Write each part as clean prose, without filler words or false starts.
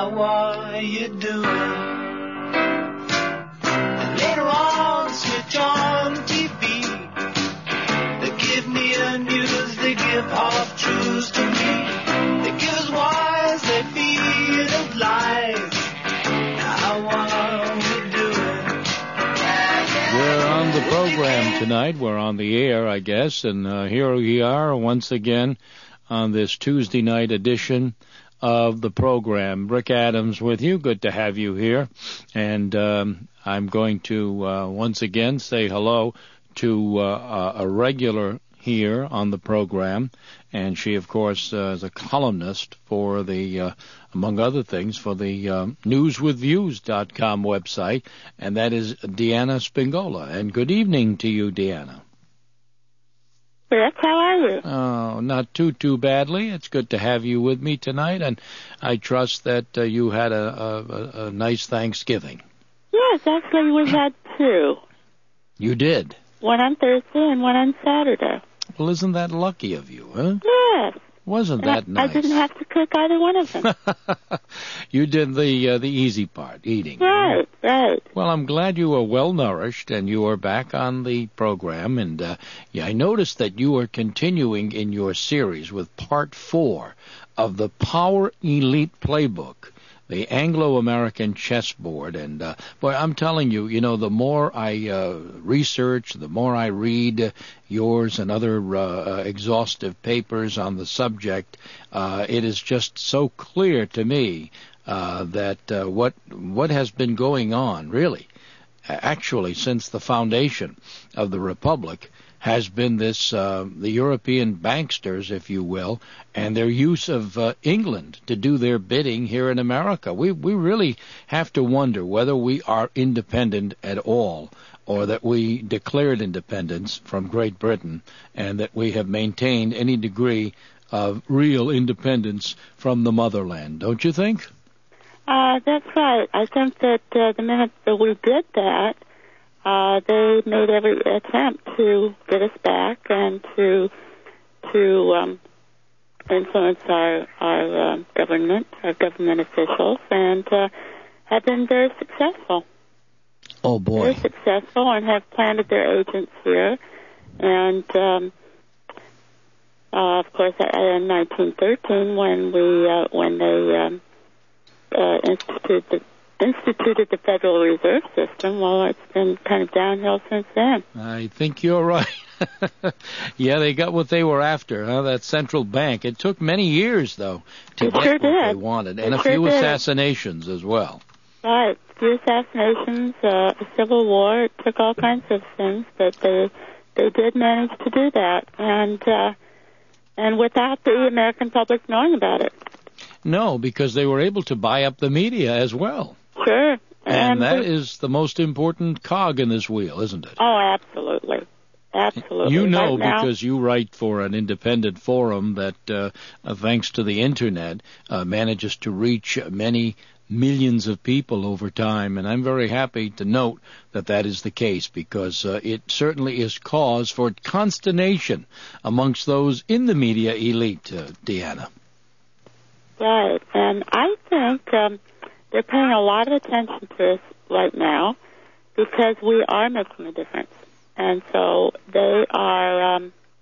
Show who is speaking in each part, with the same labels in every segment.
Speaker 1: How are you doing? And later on, switch on TV. They give me a news, they give half truths to me. They give us whys, they feed us lies. How are we doing?
Speaker 2: We're on the program tonight. We're on the air, I guess, and here we are once again on this Tuesday night edition of the program. Rick Adams with you. Good to have you here. And I'm going to once again say hello to a regular here on the program. And she, of course, is a columnist for the, among other things, for the newswithviews.com website. And that is Deanna Spingola. And good evening to you, Deanna.
Speaker 3: Rick, how are you?
Speaker 2: Oh, not too badly. It's good to have you with me tonight, and I trust that you had a nice Thanksgiving.
Speaker 3: Yes, actually we had two.
Speaker 2: You did?
Speaker 3: One on Thursday and one on Saturday.
Speaker 2: Well, isn't that lucky of you, huh?
Speaker 3: Yes.
Speaker 2: Wasn't that nice?
Speaker 3: I didn't have to cook either one of them.
Speaker 2: You did the easy part, eating.
Speaker 3: Right.
Speaker 2: Well, I'm glad you were well nourished and you are back on the program. And I noticed that you are continuing in your series with part 4 of the Power Elite Playbook, the Anglo-American chessboard. And boy, I'm telling you, the more I research, the more I read yours and other exhaustive papers on the subject, it is just so clear to me that what has been going on, really, actually since the foundation of the Republic, has been this the European banksters, if you will, and their use of England to do their bidding here in America. We really have to wonder whether we are independent at all, or that we declared independence from Great Britain, and that we have maintained any degree of real independence from the motherland. Don't you think?
Speaker 3: That's right. I think that the minute that we did that, they made every attempt to get us back and to influence our government officials, and have been very successful.
Speaker 2: Oh boy!
Speaker 3: Very successful, and have planted their agents here, and of course, in 1913, when they instituted the Federal Reserve System, well, it's been kind of downhill since then.
Speaker 2: I think you're right. Yeah, they got what they were after, that central bank. It took many years, though, to get what they wanted, and a few assassinations as well.
Speaker 3: Right, a few assassinations, a civil war. It took all kinds of things, but they did manage to do that, and without the American public knowing about it.
Speaker 2: No, because they were able to buy up the media as well.
Speaker 3: Sure.
Speaker 2: And that is the most important cog in this wheel, isn't it?
Speaker 3: Oh, absolutely. Absolutely.
Speaker 2: You know, because you write for an independent forum that, thanks to the Internet, manages to reach many millions of people over time. And I'm very happy to note that that is the case, because it certainly is cause for consternation amongst those in the media elite, Deanna.
Speaker 3: Right. And I think they're paying a lot of attention to us right now because we are making a difference. And so they are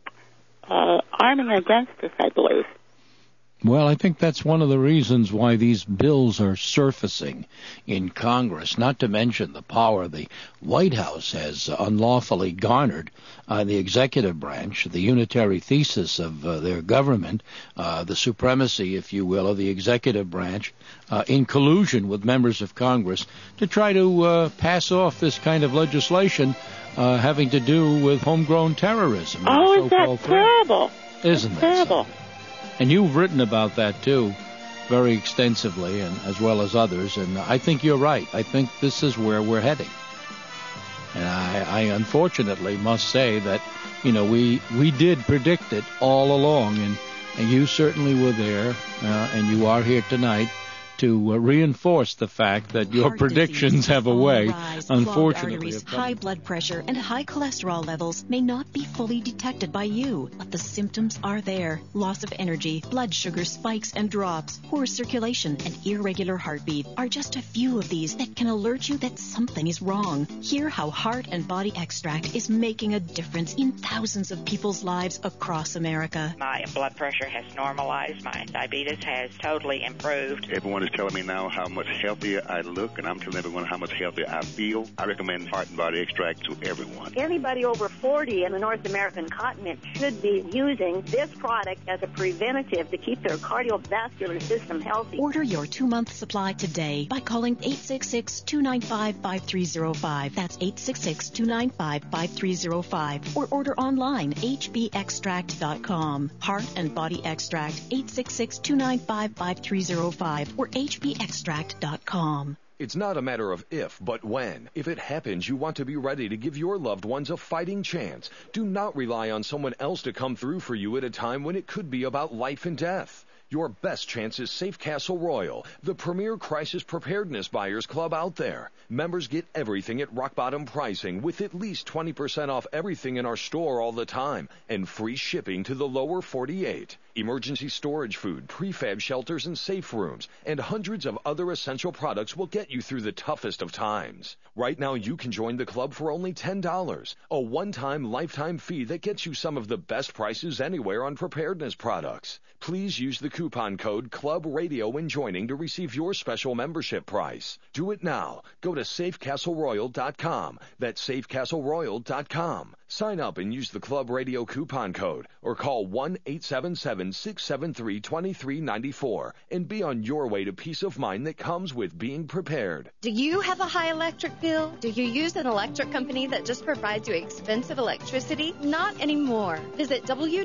Speaker 3: arming against us, I believe.
Speaker 2: Well, I think that's one of the reasons why these bills are surfacing in Congress, not to mention the power the White House has unlawfully garnered on the executive branch, the unitary thesis of their government, the supremacy, if you will, of the executive branch in collusion with members of Congress to try to pass off this kind of legislation having to do with homegrown terrorism.
Speaker 3: Oh, is that terrible?
Speaker 2: Isn't that
Speaker 3: terrible?
Speaker 2: So? And you've written about that, too, very extensively, and as well as others. And I think you're right. I think this is where we're heading. And I unfortunately must say that, we did predict it all along. And you certainly were there, and you are here tonight reinforce the fact that your
Speaker 4: Heart
Speaker 2: predictions
Speaker 4: disease,
Speaker 2: have a way,
Speaker 4: rise,
Speaker 2: unfortunately,
Speaker 4: arteries,
Speaker 2: of coming.
Speaker 4: high blood pressure, and high cholesterol levels may not be fully detected by you, but the symptoms are there. Loss of energy, blood sugar spikes and drops, poor circulation, and irregular heartbeat are just a few of these that can alert you that something is wrong. Hear how Heart and Body Extract is making a difference in thousands of people's lives across America.
Speaker 5: My blood pressure has normalized. My diabetes has totally improved.
Speaker 6: Everyone is telling me now how much healthier I look, and I'm telling everyone how much healthier I feel. I recommend Heart and Body Extract to everyone.
Speaker 7: Anybody over 40 in the North American continent should be using this product as a preventative to keep their cardiovascular system healthy.
Speaker 4: Order your 2-month supply today by calling 866-295-5305. That's 866-295-5305. Or order online, hbextract.com. Heart and Body Extract, 866-295-5305 or hbextract.com.
Speaker 8: It's not a matter of if, but when. If it happens, you want to be ready to give your loved ones a fighting chance. Do not rely on someone else to come through for you at a time when it could be about life and death. Your best chance is Safe Castle Royal, the premier crisis preparedness buyers club out there. Members get everything at rock bottom pricing with at least 20% off everything in our store all the time and free shipping to the lower 48. Emergency storage food, prefab shelters and safe rooms, and hundreds of other essential products will get you through the toughest of times. Right now you can join the club for only $10, a one-time lifetime fee that gets you some of the best prices anywhere on preparedness products. Please use the coupon code Club Radio when joining to receive your special membership price. Do it now. Go to safecastleroyal.com. That's safecastleroyal.com. Sign up and use the Club Radio coupon code or call 1-877-673-2394 and be on your way to peace of mind that comes with being prepared.
Speaker 9: Do you have a high electric bill? Do you use an electric company that just provides you expensive electricity? Not anymore. Visit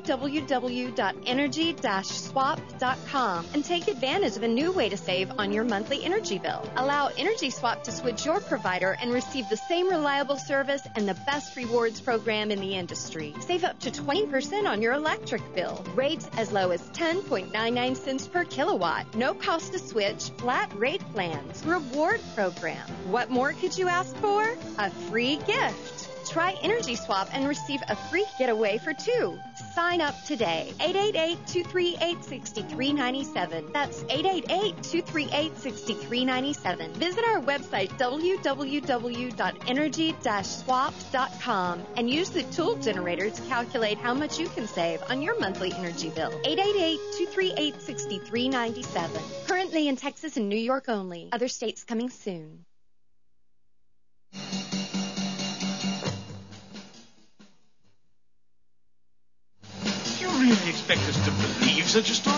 Speaker 9: www.energy-swap.com and take advantage of a new way to save on your monthly energy bill. Allow Energy Swap to switch your provider and receive the same reliable service and the best rewards program in the industry. Save up to 20% on your electric bill. Rates as low as 10.99 cents per kilowatt. No cost to switch. Flat rate plans. Reward program. What more could you ask for? A free gift. Try Energy Swap and receive a free getaway for two. Sign up today. 888-238-6397. That's 888-238-6397. Visit our website, www.energy-swap.com, and use the tool generator to calculate how much you can save on your monthly energy bill. 888-238-6397. Currently in Texas and New York only. Other states coming soon.
Speaker 1: You really expect us to believe such a story?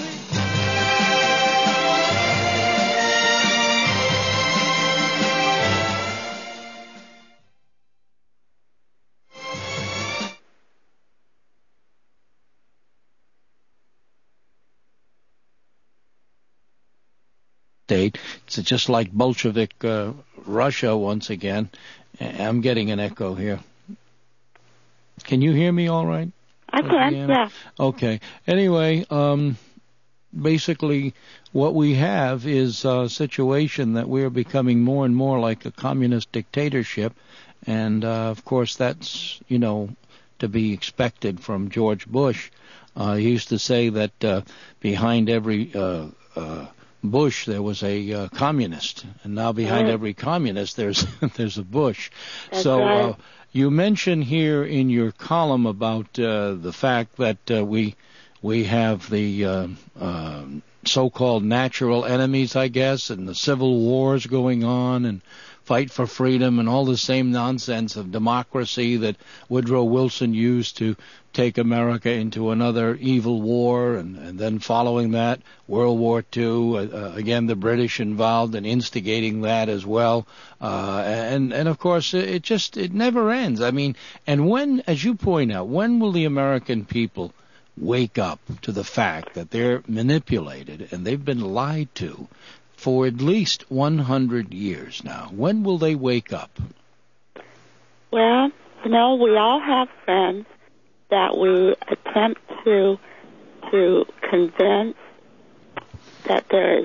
Speaker 2: It's just like Bolshevik Russia once again. I'm getting an echo here. Can you hear me all right?
Speaker 3: I can, yeah.
Speaker 2: Okay. Anyway, basically what we have is a situation that we're becoming more and more like a communist dictatorship. And, of course, that's, to be expected from George Bush. He used to say that behind every Bush there was a communist, and now behind every communist there's a Bush.
Speaker 3: That's
Speaker 2: so
Speaker 3: right.
Speaker 2: You mention here in your column about the fact that we have the so-called natural enemies, I guess, and the civil wars going on, and fight for freedom, and all the same nonsense of democracy that Woodrow Wilson used to take America into another evil war, and then following that, World War II, again, the British involved in instigating that as well. And of course, it never ends. I mean, and when, as you point out, when will the American people wake up to the fact that they're manipulated and they've been lied to for at least 100 years now? When will they wake up?
Speaker 3: Well, we all have friends that we attempt to convince that there is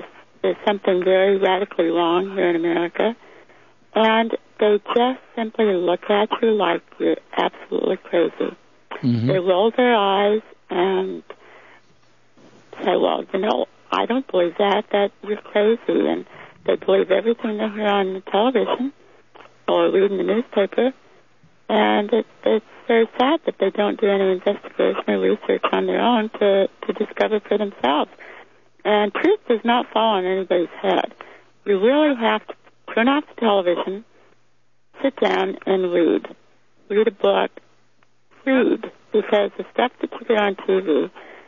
Speaker 3: there's something very radically wrong here in America, and they just simply look at you like you're absolutely crazy.
Speaker 2: Mm-hmm.
Speaker 3: They roll their eyes and say, well, I don't believe that you're crazy, and they believe everything they hear on the television or read in the newspaper, and it's very sad that they don't do any investigation or research on their own to discover for themselves. And truth does not fall on anybody's head. You really have to turn off the television, sit down and read. Read a book. Read, because the stuff that you get on TV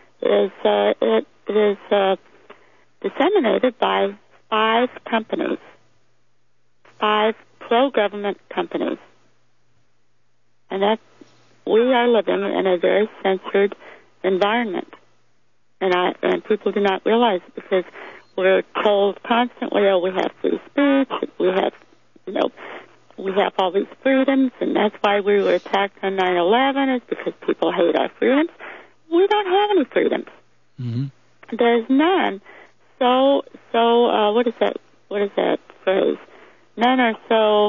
Speaker 3: is disseminated by 5 companies, 5 pro-government companies. And that we are living in a very censored environment. And people do not realize it because we're told constantly, oh, we have free speech, we have all these freedoms, and that's why we were attacked on 9/11, is because people hate our freedoms. We don't have any freedoms.
Speaker 2: Mm-hmm.
Speaker 3: There's none. So, what is that phrase? None are so,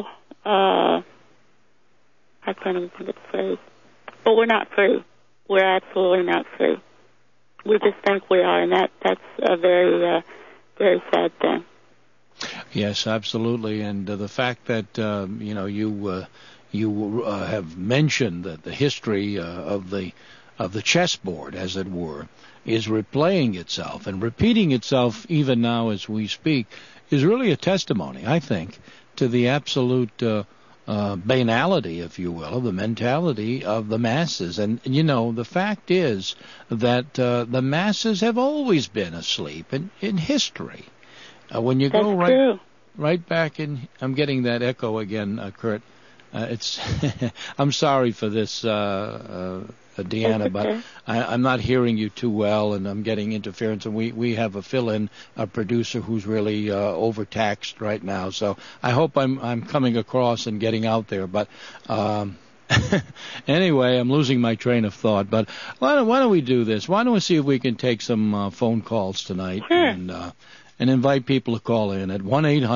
Speaker 3: I can't even think of the phrase. But we're not free. We're absolutely not free. We just think we are, and that's a very, very sad thing.
Speaker 2: Yes, absolutely. And the fact that, you have mentioned that the history of the chessboard, as it were, is replaying itself and repeating itself even now as we speak, is really a testimony, I think, to the absolute banality, if you will, of the mentality of the masses. And, the fact is that the masses have always been asleep in history. When you go right back in, I'm getting that echo again, Kurt. It's I'm sorry for this, Deanna, but I'm not hearing you too well, and I'm getting interference. And we have a fill-in producer who's really overtaxed right now. So I hope I'm coming across and getting out there. But anyway, I'm losing my train of thought. But why don't we do this? Why don't we see if we can take some phone calls tonight and invite people to call in at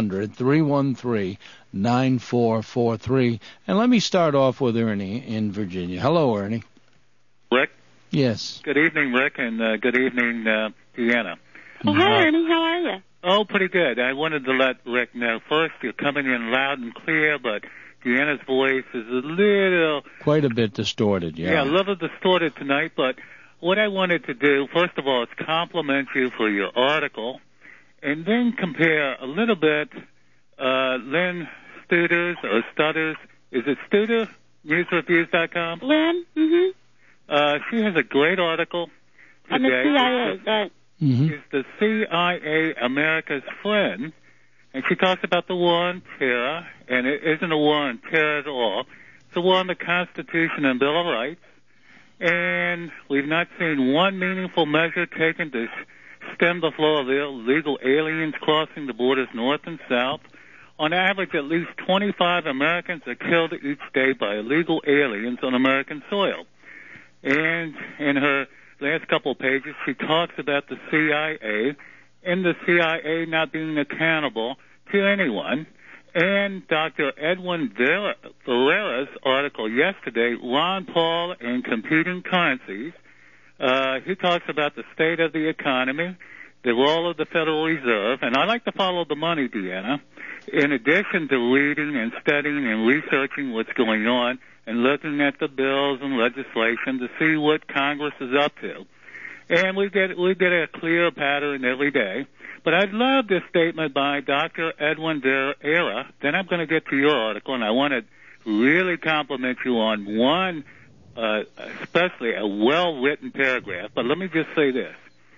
Speaker 2: 1-800-313-9443. And let me start off with Ernie in Virginia. Hello, Ernie.
Speaker 10: Rick?
Speaker 2: Yes.
Speaker 10: Good evening, Rick, and good evening, Deanna.
Speaker 3: Oh, hi, Ernie. How are you?
Speaker 10: Oh, pretty good. I wanted to let Rick know. First, you're coming in loud and clear, but Deanna's voice is
Speaker 2: quite a bit distorted, yeah.
Speaker 10: Yeah, a little distorted tonight, but what I wanted to do, first of all, is compliment you for your article, and then compare a little bit Lynn Studer, or Stutters. Is it Studer? NewsReviews.com?
Speaker 3: Lynn? Mm-hmm.
Speaker 10: She has a great article today.
Speaker 3: On the CIA, right.
Speaker 2: Mm-hmm.
Speaker 10: She's the CIA America's Friend, and she talks about the war on terror, and it isn't a war on terror at all. It's a war on the Constitution and Bill of Rights, and we've not seen one meaningful measure taken to stem the flow of illegal aliens crossing the borders north and south. On average, at least 25 Americans are killed each day by illegal aliens on American soil. And in her last couple of pages, she talks about the CIA and the CIA not being accountable to anyone. And Dr. Edwin Ferreira's article yesterday, Ron Paul and Competing Currencies, he talks about the state of the economy, the role of the Federal Reserve, and I like to follow the money, Deanna, in addition to reading and studying and researching what's going on and looking at the bills and legislation to see what Congress is up to. And we get a clear pattern every day. But I love this statement by Dr. Edwin Ferreira. Then I'm going to get to your article, and I want to really compliment you on one, especially a well-written paragraph. But let me just say this.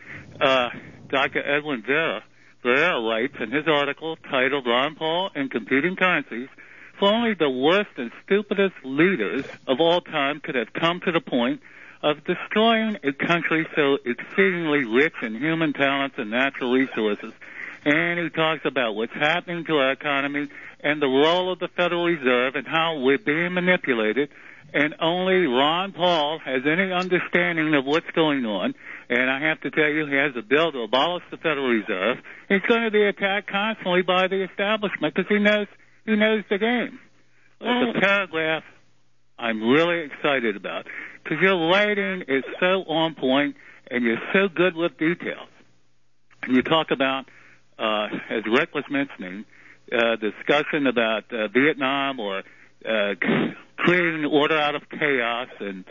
Speaker 10: Dr. Edwin Ferreira writes in his article titled Ron Paul and Competing Currencies, for only the worst and stupidest leaders of all time could have come to the point of destroying a country so exceedingly rich in human talents and natural resources. And he talks about what's happening to our economy and the role of the Federal Reserve and how we're being manipulated. And only Ron Paul has any understanding of what's going on. And I have to tell you, he has a bill to abolish the Federal Reserve. He's going to be attacked constantly by the establishment because he knows the game. The paragraph I'm really excited about because your writing is so on point and you're so good with details. And you talk about, as Rick was mentioning, discussion about Vietnam or creating order out of chaos, and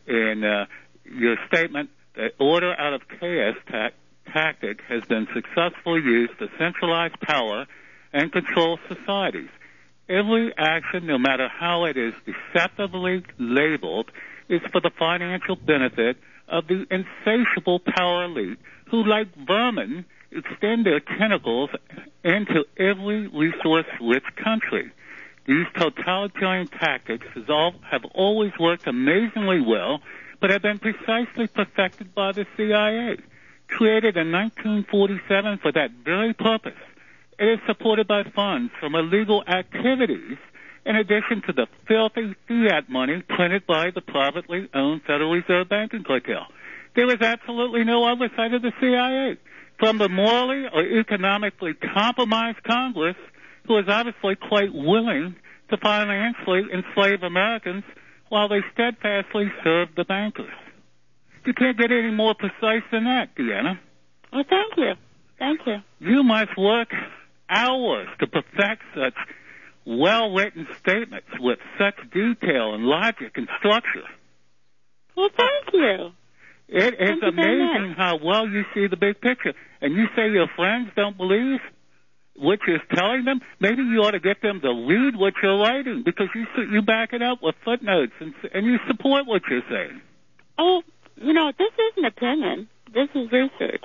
Speaker 10: your statement that order out of chaos tactic has been successfully used to centralize power and control societies. Every action, no matter how it is deceptively labeled, is for the financial benefit of the insatiable power elite who, like vermin, extend their tentacles into every resource-rich country. These totalitarian tactics have always worked amazingly well, but have been precisely perfected by the CIA. Created in 1947 for that very purpose, it is supported by funds from illegal activities in addition to the filthy fiat money printed by the privately owned Federal Reserve banking cartel. There is absolutely no oversight of the CIA from the morally or economically compromised Congress, who is obviously quite willing to financially enslave Americans while they steadfastly serve the bankers. You can't get any more precise than that, Deanna.
Speaker 3: Well, thank you. Thank you.
Speaker 10: You must work hours to perfect such well-written statements with such detail and logic and structure.
Speaker 3: Well, thank you.
Speaker 10: It is amazing how well you see the big picture. And you say your friends don't believe what you're telling them? Maybe you ought to get them to read what you're writing because you back it up with footnotes and you support what you're saying.
Speaker 3: Oh, this is an opinion. This is research.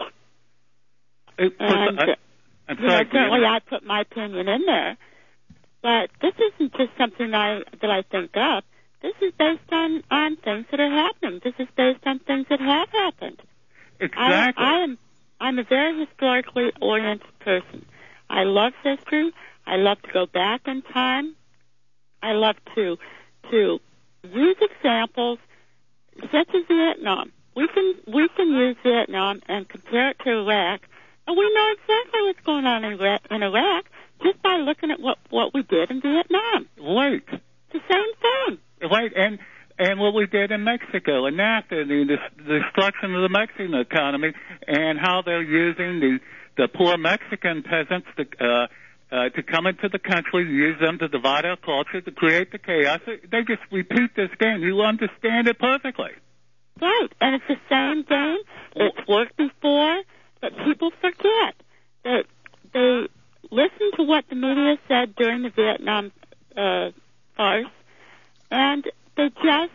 Speaker 10: I'm sorry,
Speaker 3: certainly I put my opinion in there. But this isn't just something that I think up. This is based on things that are happening. This is based on things that have happened.
Speaker 10: Exactly.
Speaker 3: I'm a very historically oriented person. I love history. I love to go back in time. I love to use examples such as Vietnam. We can use Vietnam and compare it to Iraq, and we know exactly what's going on in Iraq just by looking at what we did in Vietnam.
Speaker 10: Right.
Speaker 3: It's the same thing.
Speaker 10: Right, and what we did in Mexico and NAFTA, the destruction of the Mexican economy, and how they're using the poor Mexican peasants to come into the country, use them to divide our culture, to create the chaos. They just repeat this game. You understand it perfectly.
Speaker 3: Right, and it's the same game. It's worked before, but people forget that they listen to what the media said during the Vietnam farce, and they just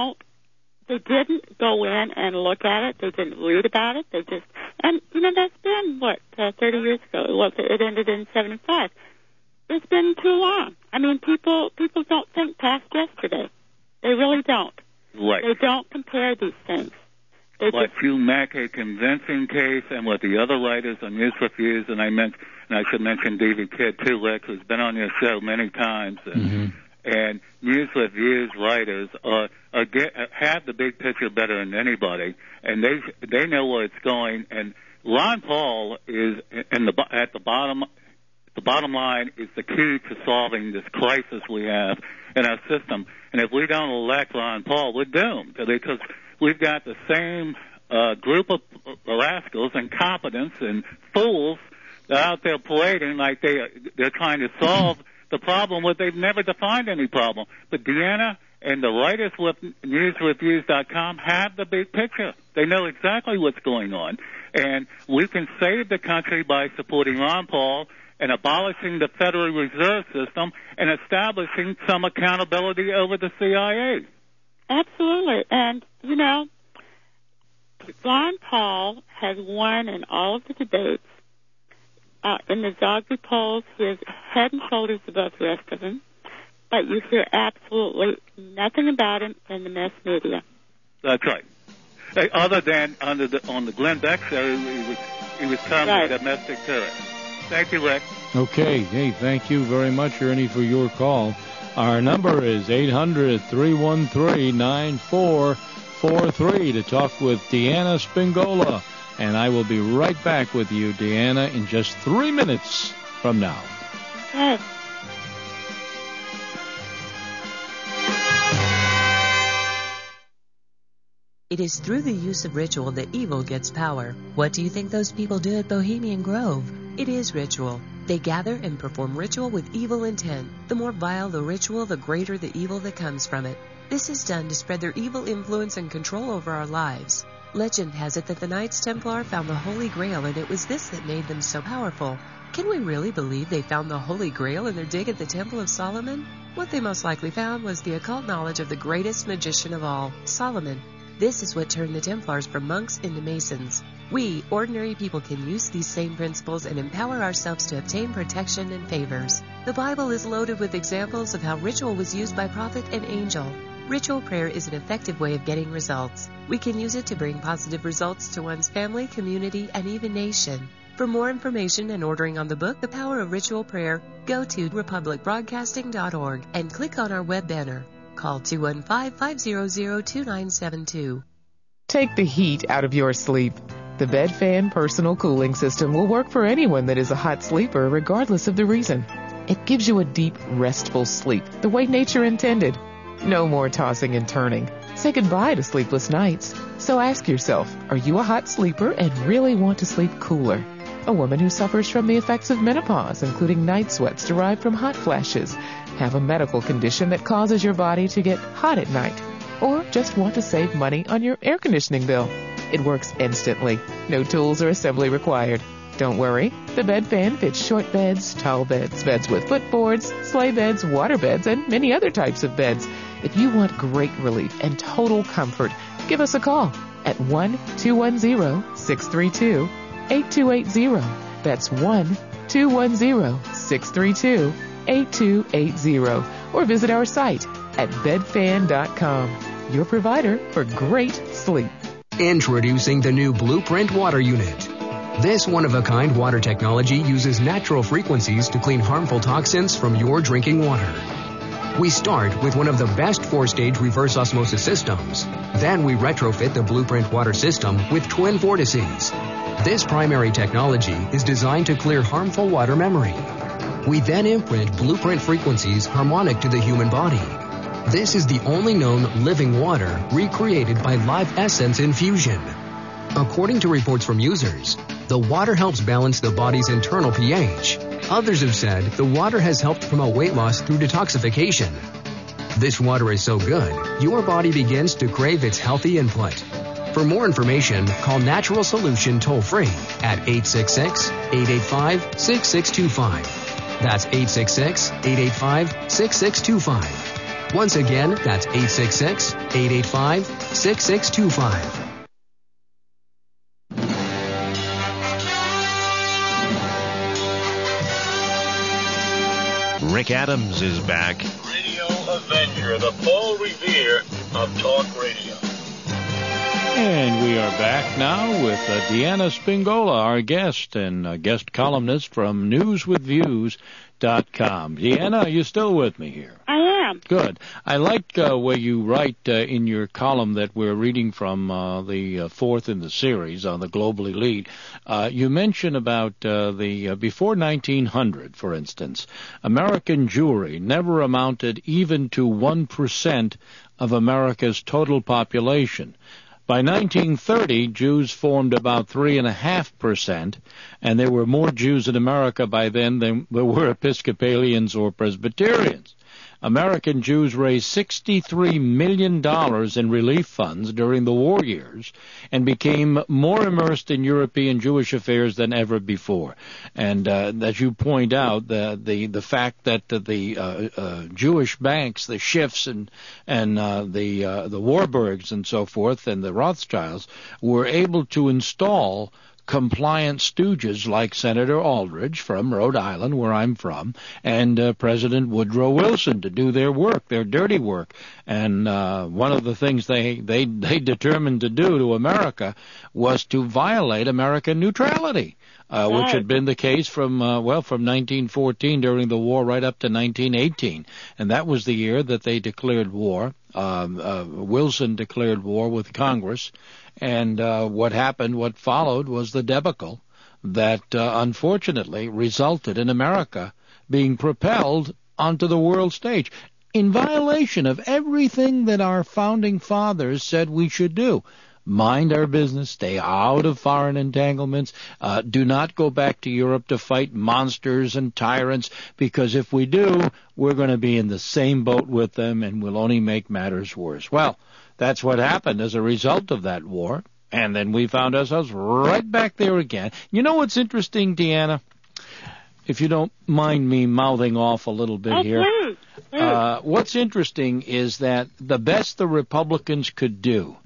Speaker 3: they didn't go in and look at it. They didn't read about it. And that's been, 30 years ago. It ended in 75. It's been too long. I mean, people don't think past yesterday. They really don't.
Speaker 10: Right.
Speaker 3: They don't compare these things.
Speaker 10: But you make a convincing case, and with the other writers on News Reviews, and I should mention David Kidd too, Rick, who's been on your show many times, and News Reviews writers have the big picture better than anybody, and they know where it's going. And Ron Paul is at the bottom. The bottom line is the key to solving this crisis we have in our system. And if we don't elect Ron Paul, we're doomed because we've got the same group of rascals, incompetents, and fools out there parading like they're trying to solve the problem where they've never defined any problem. But Deanna and the writers with newsreviews.com have the big picture. They know exactly what's going on. And we can save the country by supporting Ron Paul and abolishing the Federal Reserve System and establishing some accountability over the CIA.
Speaker 3: Absolutely. And, Ron Paul has won in all of the debates. In the Zogby polls, he is head and shoulders above the rest of them. But you hear absolutely nothing about him in the mass media.
Speaker 10: That's right. Other than on the Glenn Beck show, he was termed a domestic terrorist. Thank you, Rick.
Speaker 2: Okay. Hey, thank you very much, Ernie, for your call. Our number is 800-313-9445. 1043 to talk with Deanna Spingola. And I will be right back with you, Deanna, in just 3 minutes from now.
Speaker 3: Yes.
Speaker 11: It is through the use of ritual that evil gets power. What do you think those people do at Bohemian Grove? It is ritual. They gather and perform ritual with evil intent. The more vile the ritual, the greater the evil that comes from it. This is done to spread their evil influence and control over our lives. Legend has it that the Knights Templar found the Holy Grail, and it was this that made them so powerful. Can we really believe they found the Holy Grail in their dig at the Temple of Solomon? What they most likely found was the occult knowledge of the greatest magician of all, Solomon. This is what turned the Templars from monks into Masons. We, ordinary people, can use these same principles and empower ourselves to obtain protection and favors. The Bible is loaded with examples of how ritual was used by prophet and angel. Ritual prayer is an effective way of getting results. We can use it to bring positive results to one's family, community, and even nation. For more information and ordering on the book, The Power of Ritual Prayer, go to republicbroadcasting.org and click on our web banner. Call 215-500-2972.
Speaker 12: Take the heat out of your sleep. The BedFan Personal Cooling System will work for anyone that is a hot sleeper, regardless of the reason. It gives you a deep, restful sleep, the way nature intended. No more tossing and turning. Say goodbye to sleepless nights. So ask yourself, are you a hot sleeper and really want to sleep cooler? A woman who suffers from the effects of menopause, including night sweats derived from hot flashes, have a medical condition that causes your body to get hot at night, or just want to save money on your air conditioning bill. It works instantly. No tools or assembly required. Don't worry, the BedFan fits short beds, tall beds, beds with footboards, sleigh beds, water beds, and many other types of beds. If you want great relief and total comfort, give us a call at 1-210-632-8280. That's 1-210-632-8280. Or visit our site at bedfan.com. Your provider for great sleep.
Speaker 13: Introducing the new Blueprint Water Unit. This one-of-a-kind water technology uses natural frequencies to clean harmful toxins from your drinking water. We start with one of the best 4-stage reverse osmosis systems. Then we retrofit the Blueprint water system with twin vortices. This primary technology is designed to clear harmful water memory. We then imprint Blueprint frequencies harmonic to the human body. This is the only known living water recreated by Live Essence infusion. According to reports from users, the water helps balance the body's internal pH. Others have said the water has helped promote weight loss through detoxification. This water is so good, your body begins to crave its healthy input. For more information, call Natural Solution toll-free at 866-885-6625. That's 866-885-6625. Once again, that's 866-885-6625.
Speaker 14: Rick Adams is back.
Speaker 15: Radio Avenger, the Paul Revere of talk radio.
Speaker 2: And we are back now with Deanna Spingola, our guest and guest columnist from newswithviews.com. Deanna, are you still with me here?
Speaker 3: I am.
Speaker 2: Good. I like where you write in your column that we're reading from the fourth in the series on the global elite. You mention about before 1900, for instance, American Jewry never amounted even to 1% of America's total population. By 1930, Jews formed about 3.5%, and there were more Jews in America by then than there were Episcopalians or Presbyterians. American Jews raised $63 million in relief funds during the war years and became more immersed in European Jewish affairs than ever before. And as you point out, the fact that the Jewish banks, the Schiffs and the Warburgs and so forth, and the Rothschilds were able to install compliant stooges like Senator Aldrich from Rhode Island, where I'm from, and President Woodrow Wilson to do their work, their dirty work. And one of the things they determined to do to America was to violate American neutrality. which had been the case from 1914 during the war right up to 1918. And that was the year that they declared war. Wilson declared war with Congress. And what followed was the debacle that unfortunately resulted in America being propelled onto the world stage in violation of everything that our founding fathers said we should do. Mind our business, stay out of foreign entanglements, do not go back to Europe to fight monsters and tyrants, because if we do, we're going to be in the same boat with them and we'll only make matters worse. Well, that's what happened as a result of that war, and then we found ourselves right back there again. You know what's interesting, Deanna? If you don't mind me mouthing off a little bit here. Please. What's interesting is that the best the Republicans could do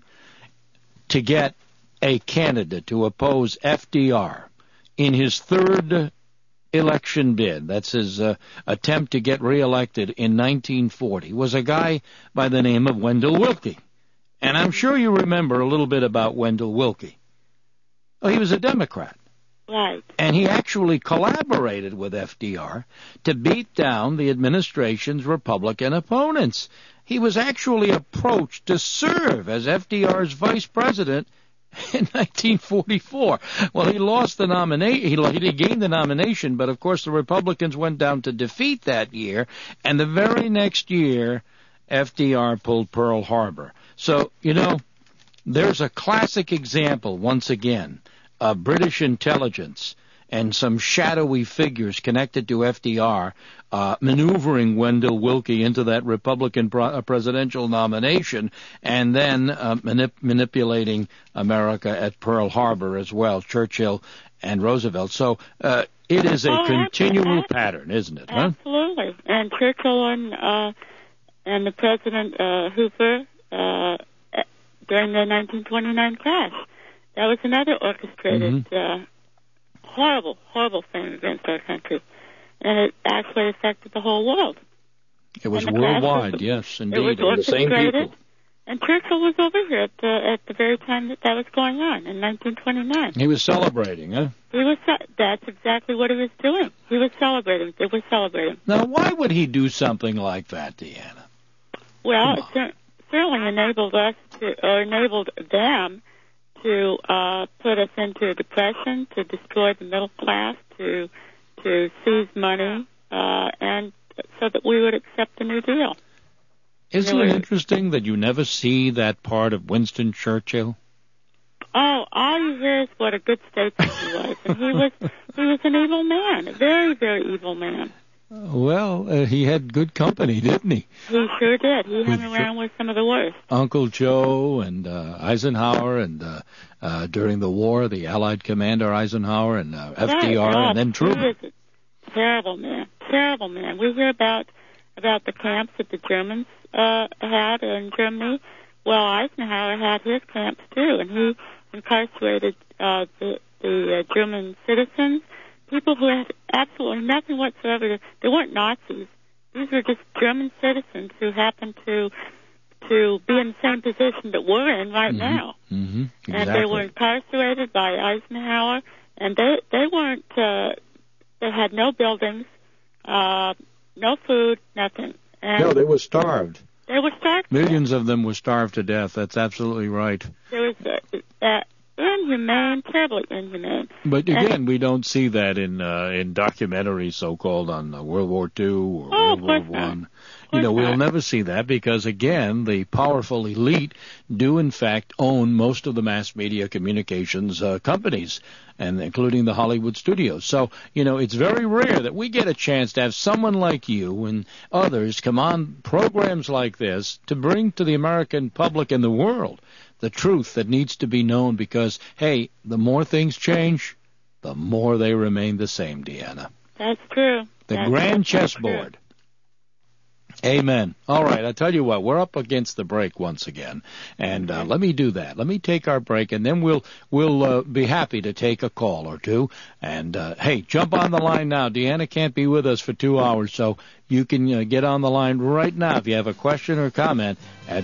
Speaker 2: to get a candidate to oppose FDR in his third election bid, that's his attempt to get reelected in 1940, was a guy by the name of Wendell Willkie. And I'm sure you remember a little bit about Wendell Willkie. Well, he was a Democrat.
Speaker 3: Right.
Speaker 2: And he actually collaborated with FDR to beat down the administration's Republican opponents. He was actually approached to serve as FDR's vice president in 1944. Well, he lost the nomination. He gained the nomination, but of course the Republicans went down to defeat that year. And the very next year, FDR pulled Pearl Harbor. So, you know, there's a classic example, once again, of British intelligence and some shadowy figures connected to FDR maneuvering Wendell Willkie into that Republican presidential nomination, and then manipulating America at Pearl Harbor as well, Churchill and Roosevelt. So it is a continual pattern, isn't it? Huh?
Speaker 3: Absolutely. And Churchill and the President Hoover during the 1929 crash. That was another orchestrated, horrible, horrible thing against our country. And it actually affected the whole world.
Speaker 2: It was worldwide, yes, indeed.
Speaker 3: It was
Speaker 2: the same people.
Speaker 3: And Churchill was over here at the very time that was going on, in 1929.
Speaker 2: He was celebrating, huh?
Speaker 3: That's exactly what he was doing. He was celebrating. They were celebrating.
Speaker 2: Now, why would he do something like that, Deanna?
Speaker 3: Well, it certainly enabled them to put us into a depression, to destroy the middle class, to seize money, and so that we would accept the New Deal.
Speaker 2: Isn't it interesting that you never see that part of Winston Churchill?
Speaker 3: Oh, all you hear is what a good statesman he was, and he was an evil man, a very, very evil man.
Speaker 2: Well, he had good company, didn't he?
Speaker 3: He sure did. He hung around with some of the worst.
Speaker 2: Uncle Joe and Eisenhower, and during the war, the Allied commander Eisenhower and FDR, and then Truman.
Speaker 3: He was a terrible man. We hear about the camps that the Germans had in Germany. Well, Eisenhower had his camps too, and he incarcerated the German citizens. People who had absolutely nothing whatsoever. They weren't Nazis. These were just German citizens who happened to be in the same position that we're in right now.
Speaker 2: Exactly.
Speaker 3: And they were incarcerated by Eisenhower, and they weren't. They had no buildings, no food, nothing. And
Speaker 2: no, they were starved.
Speaker 3: They were starved.
Speaker 2: Millions of them were starved to death. That's absolutely right.
Speaker 3: There was inhumane, terribly inhumane.
Speaker 2: But again, we don't see that in documentaries, so-called, on World War II or World War I. You know, we'll never see that because, again, the powerful elite do, in fact, own most of the mass media communications companies, and including the Hollywood studios. So, you know, it's very rare that we get a chance to have someone like you and others come on programs like this to bring to the American public and the world the truth that needs to be known because, hey, the more things change, the more they remain the same, Deanna.
Speaker 3: That's true.
Speaker 2: The grand chessboard Amen. All right, I tell you what, we're up against the break once again, and let me do that. Let me take our break, and then we'll be happy to take a call or two. And hey, jump on the line now. Deanna can't be with us for 2 hours, so you can get on the line right now if you have a question or comment at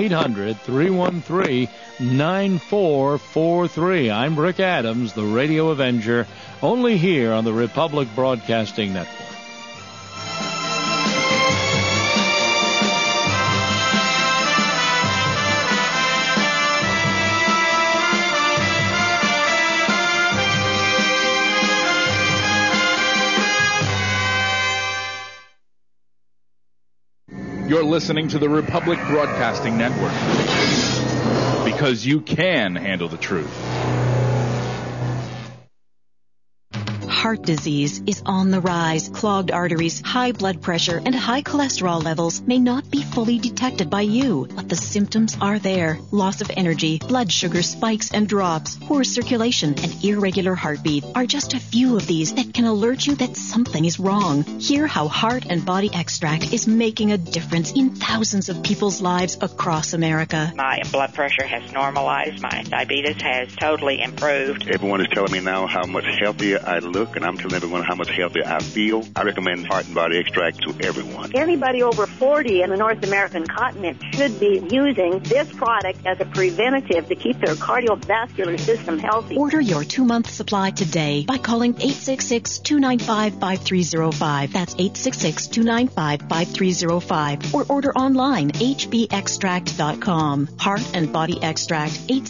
Speaker 2: 1-800-313-9443. I'm Rick Adams, the Radio Avenger, only here on the Republic Broadcasting Network.
Speaker 14: You're listening to the Republic Broadcasting Network, because you can handle the truth.
Speaker 4: Heart disease is on the rise. Clogged arteries, high blood pressure, and high cholesterol levels may not be fully detected by you, but the symptoms are there. Loss of energy, blood sugar spikes and drops, poor circulation, and irregular heartbeat are just a few of these that can alert you that something is wrong. Hear how Heart and Body Extract is making a difference in thousands of people's lives across America.
Speaker 5: My blood pressure has normalized. My diabetes has totally improved.
Speaker 6: Everyone is telling me now how much healthier I look, and I'm telling everyone how much healthier I feel. I recommend Heart and Body Extract to everyone.
Speaker 7: Anybody over 40 in the North American continent should be using this product as a preventative to keep their cardiovascular system healthy.
Speaker 4: Order your 2-month supply today by calling 866-295-5305. That's 866-295-5305. Or order online, hbextract.com. Heart and Body Extract,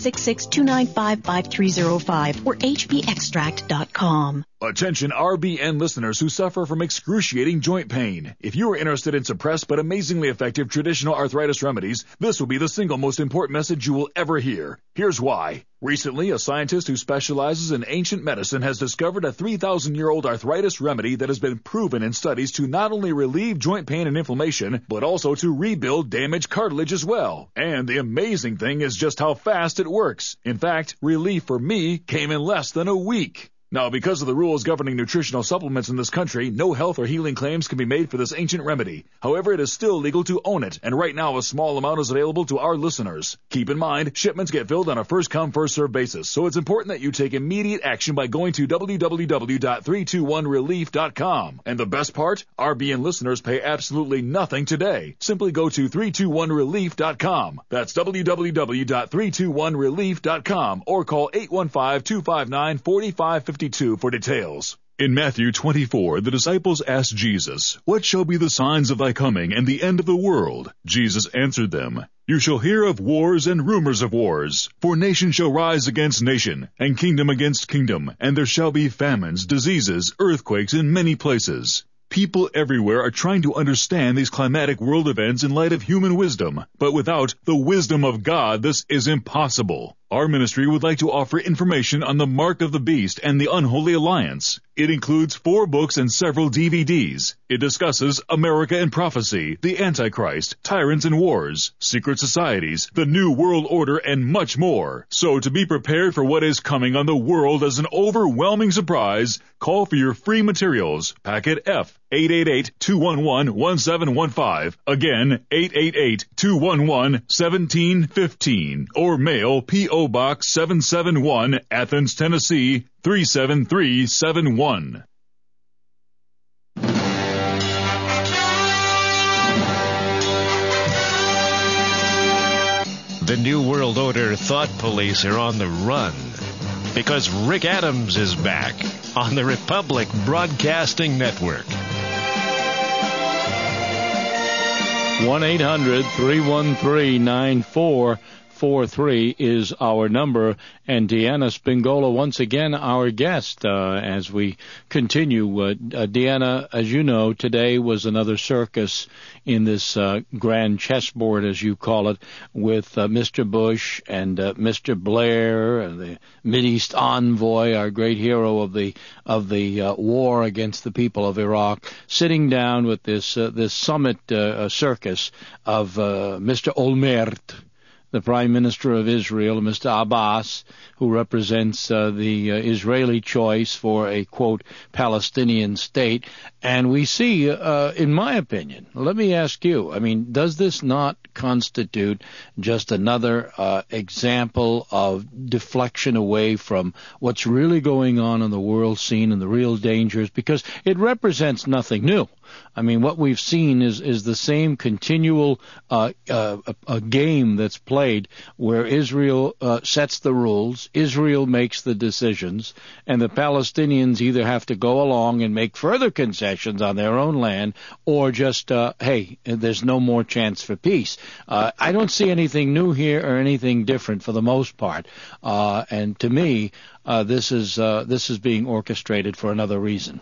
Speaker 4: 866-295-5305 or hbextract.com.
Speaker 16: Attention RBN listeners who suffer from excruciating joint pain. If you are interested in suppressed but amazingly effective traditional arthritis remedies, this will be the single most important message you will ever hear. Here's why. Recently, a scientist who specializes in ancient medicine has discovered a 3,000-year-old arthritis remedy that has been proven in studies to not only relieve joint pain and inflammation, but also to rebuild damaged cartilage as well. And the amazing thing is just how fast it works. In fact, relief for me came in less than a week. Now, because of the rules governing nutritional supplements in this country, no health or healing claims can be made for this ancient remedy. However, it is still legal to own it, and right now a small amount is available to our listeners. Keep in mind, shipments get filled on a first-come, first-served basis, so it's important that you take immediate action by going to www.321relief.com. And the best part? RBN listeners pay absolutely nothing today. Simply go to 321relief.com. That's www.321relief.com or call 815-259-4552 for details.
Speaker 17: In Matthew 24, the disciples asked Jesus, "What shall be the signs of thy coming and the end of the world?" Jesus answered them, "You shall hear of wars and rumors of wars. For nation shall rise against nation, and kingdom against kingdom, and there shall be famines, diseases, earthquakes in many places." People everywhere are trying to understand these climatic world events in light of human wisdom, but without the wisdom of God, this is impossible. Our ministry would like to offer information on the Mark of the Beast and the Unholy Alliance. It includes 4 books and several DVDs. It discusses America and Prophecy, the Antichrist, Tyrants and Wars, Secret Societies, the New World Order, and much more. So to be prepared for what is coming on the world as an overwhelming surprise, call for your free materials. Packet F, 888-211-1715. Again, 888-211-1715. Or mail P.O. Box 771, Athens, Tennessee, 37371.
Speaker 18: The New World Order thought police are on the run because Rick Adams is back on the Republic Broadcasting Network.
Speaker 2: 1-800-313-9443 is our number, and Deanna Spingola once again our guest as we continue. Deanna, as you know, today was another circus in this grand chessboard, as you call it, with Mr. Bush and Mr. Blair, and the Mideast envoy, our great hero of the war against the people of Iraq, sitting down with this summit circus of Mr. Olmert, the Prime Minister of Israel, Mr. Abbas, who represents the Israeli choice for a, quote, Palestinian state. And we see, in my opinion, let me ask you, I mean, does this not constitute just another example of deflection away from what's really going on the world scene and the real dangers? Because it represents nothing new. I mean, what we've seen is the same continual a game that's played where Israel sets the rules, Israel makes the decisions, and the Palestinians either have to go along and make further concessions on their own land or just, hey, there's no more chance for peace. I don't see anything new here or anything different for the most part. And to me, this is being orchestrated for another reason.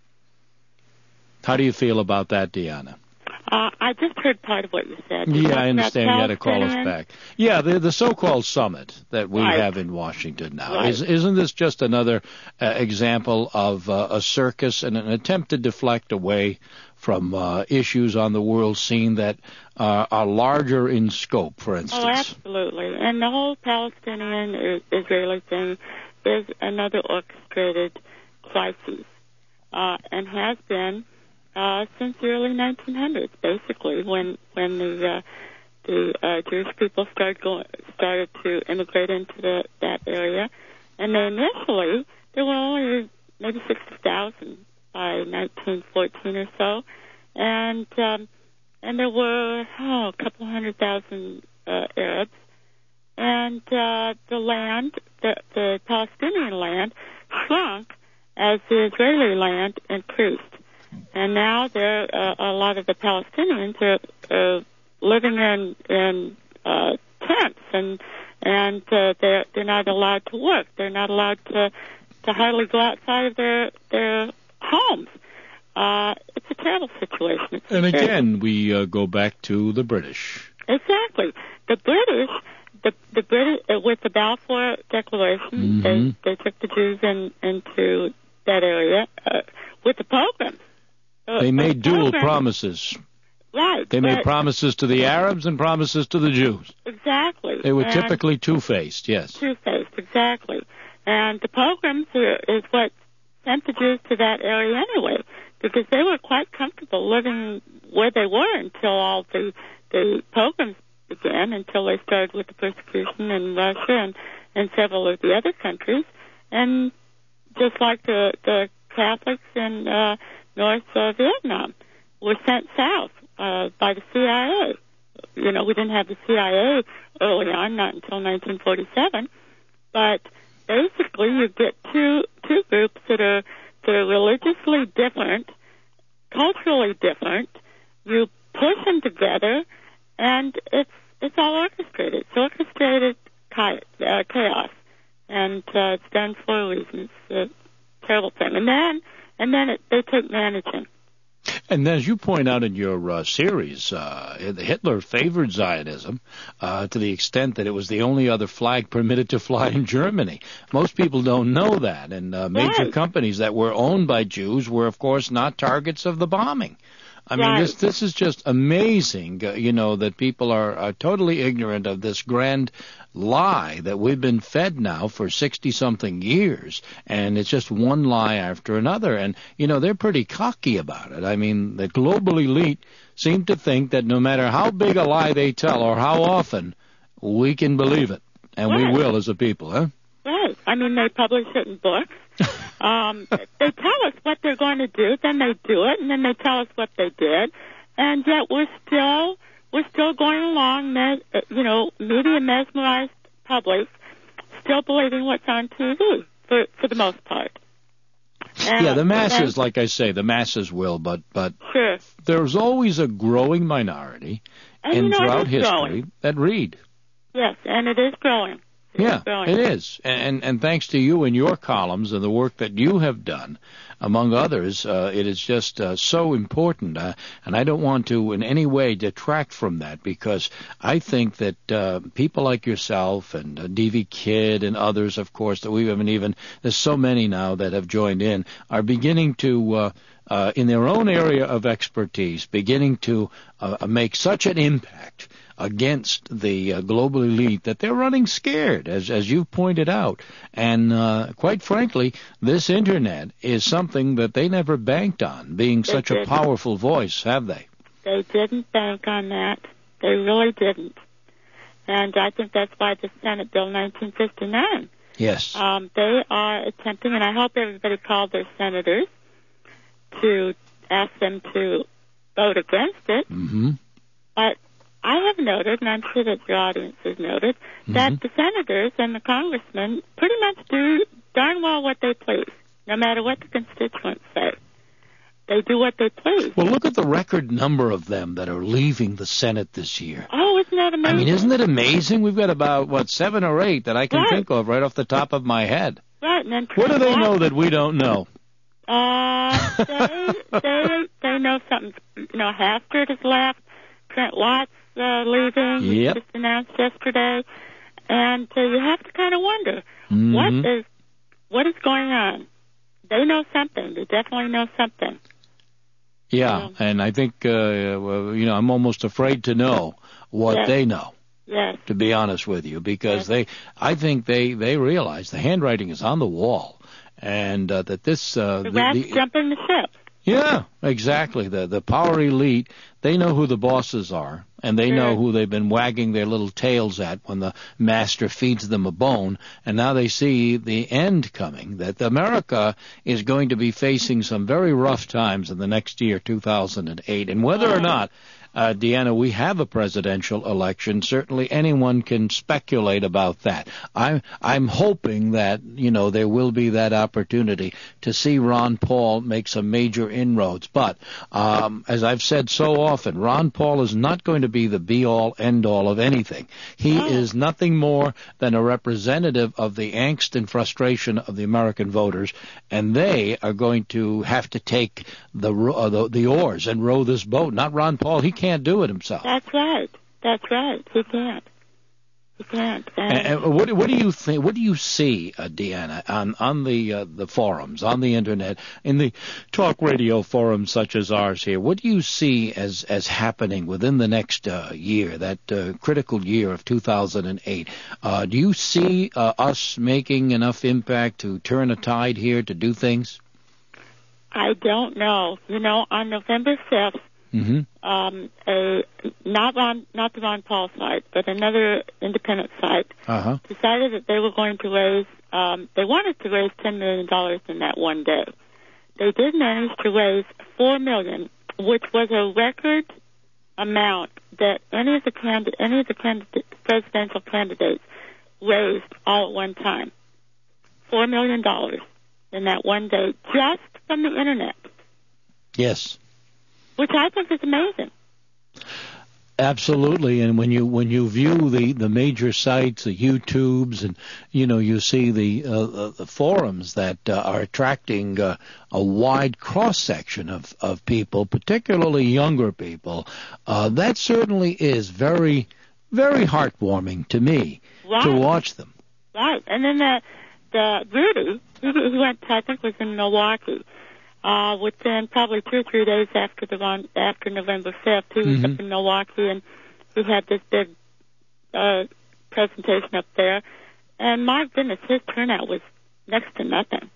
Speaker 2: How do you feel about that, Deanna?
Speaker 3: I just heard part of what you said.
Speaker 2: Yeah, I understand you had to call us back. Yeah, the so-called summit that we have in Washington now.
Speaker 3: Right.
Speaker 2: Isn't this just another example of a circus and an attempt to deflect away from issues on the world scene that are larger in scope, for instance?
Speaker 3: Oh, absolutely. And the whole Palestinian-Israeli thing is another orchestrated crisis, and has been since the early 1900s, basically, when the Jewish people started to immigrate into that area, and then initially there were only maybe 60,000 by 1914 or so, and there were a couple 100,000 Arabs, and the land, the Palestinian land, shrunk as the Israeli land increased. And now a lot of the Palestinians are living in tents, and they're not allowed to work. They're not allowed to hardly go outside of their homes. It's a terrible situation.
Speaker 2: And again, we go back to the British.
Speaker 3: Exactly. The British, with the Balfour Declaration, they took the Jews into that area with the pogroms.
Speaker 2: They made dual promises.
Speaker 3: Right.
Speaker 2: They made promises to the Arabs and promises to the Jews.
Speaker 3: Exactly.
Speaker 2: They were typically two-faced, yes.
Speaker 3: Two-faced, exactly. And the pogroms is what sent the Jews to that area anyway, because they were quite comfortable living where they were until all the pogroms began, until they started with the persecution in Russia and several of the other countries. And just like the Catholics in North Vietnam were sent south by the CIA. You know, we didn't have the CIA early on, not until 1947. But basically, you get two groups that are religiously different, culturally different. You push them together, and it's all orchestrated. It's orchestrated chaos, and it's done for a reason. It's a terrible thing. And then they took managing.
Speaker 2: And as you point out in your series, Hitler favored Zionism to the extent that it was the only other flag permitted to fly in Germany. Most people don't know that, and major companies that were owned by Jews were, of course, not targets of the bombing. I mean, this is just amazing, that people are totally ignorant of this grand lie that we've been fed now for 60-something years, and it's just one lie after another. And, they're pretty cocky about it. I mean, the global elite seem to think that no matter how big a lie they tell or how often, we can believe it, and we will as a people, huh?
Speaker 3: Right. I mean, they publish it in books. They tell us what they're going to do, then they do it, and then they tell us what they did, and yet we're still going along, media mesmerized public, still believing what's on TV for the most part.
Speaker 2: Yeah, the masses, like I say, the masses will, but sure. There's always a growing minority, and throughout history, that read.
Speaker 3: Yes, and it is growing.
Speaker 2: It is. And thanks to you and your columns and the work that you have done, among others, it is just so important. And I don't want to in any way detract from that, because I think that people like yourself and D.V. Kidd and others, of course, that we haven't even, there's so many now that have joined in, are beginning to, in their own area of expertise, beginning to make such an impact against the global elite, that they're running scared, as you've pointed out. And quite frankly, this Internet is something that they never banked on, being such a powerful voice, have they?
Speaker 3: They didn't bank on that. They really didn't. And I think that's why the Senate Bill 1959.
Speaker 2: Yes.
Speaker 3: They are attempting, and I hope everybody called their senators to ask them to vote against it.
Speaker 2: Mm-hmm.
Speaker 3: But I have noted, and I'm sure that your audience has noted, that the senators and the congressmen pretty much do darn well what they please, no matter what the constituents say. They do what they please.
Speaker 2: Well, look at the record number of them that are leaving the Senate this year.
Speaker 3: Oh, isn't that amazing?
Speaker 2: I mean, isn't it amazing? We've got about, 7 or 8 that I can think of right off the top of my head.
Speaker 3: Right. And then
Speaker 2: what do they know that we don't know?
Speaker 3: They know something. Hastert has left. Trent Watts leaving.
Speaker 2: Yep.
Speaker 3: Just announced yesterday. And you have to kind of wonder, what is going on? They know something. They definitely know something.
Speaker 2: Yeah, and I think, I'm almost afraid to know what they know.
Speaker 3: Yes.
Speaker 2: To be honest with you, because I think they realize the handwriting is on the wall, and that this
Speaker 3: the rats jumping the ship.
Speaker 2: Yeah, exactly. The power elite, they know who the bosses are, and they know who they've been wagging their little tails at when the master feeds them a bone, and now they see the end coming, that America is going to be facing some very rough times in the next year, 2008, and whether or not Deanna, we have a presidential election. Certainly anyone can speculate about that. I'm hoping that, there will be that opportunity to see Ron Paul make some major inroads. But as I've said so often, Ron Paul is not going to be the be-all, end-all of anything. He is nothing more than a representative of the angst and frustration of the American voters, and they are going to have to take the oars and row this boat. Not Ron Paul. He can't do it himself.
Speaker 3: That's right. He can't.
Speaker 2: And what do you think? What do you see, Deanna, on the forums, on the internet, in the talk radio forums such as ours here? What do you see as happening within the next year, that critical year of 2008? Do you see us making enough impact to turn a tide here, to do things?
Speaker 3: I don't know. On November 5th.
Speaker 2: Mm-hmm.
Speaker 3: Not the Ron Paul site, but another independent site decided that they were going to raise. They wanted to raise $10 million in that one day. They did manage to raise $4 million, which was a record amount that any of the presidential candidates raised all at one time. $4 million in that one day, just from the internet.
Speaker 2: Yes.
Speaker 3: Which I think is amazing.
Speaker 2: Absolutely, and when you view the major sites, the YouTubes, and you see the forums that are attracting a wide cross section of people, particularly younger people, that certainly is very, very heartwarming to me to watch them.
Speaker 3: Right, and then the Rudy, who went, I think, was in Milwaukee. Within probably 2 or 3 days after November 5th, he was up in Milwaukee, and he had this big presentation up there. And my goodness, his turnout was next to nothing.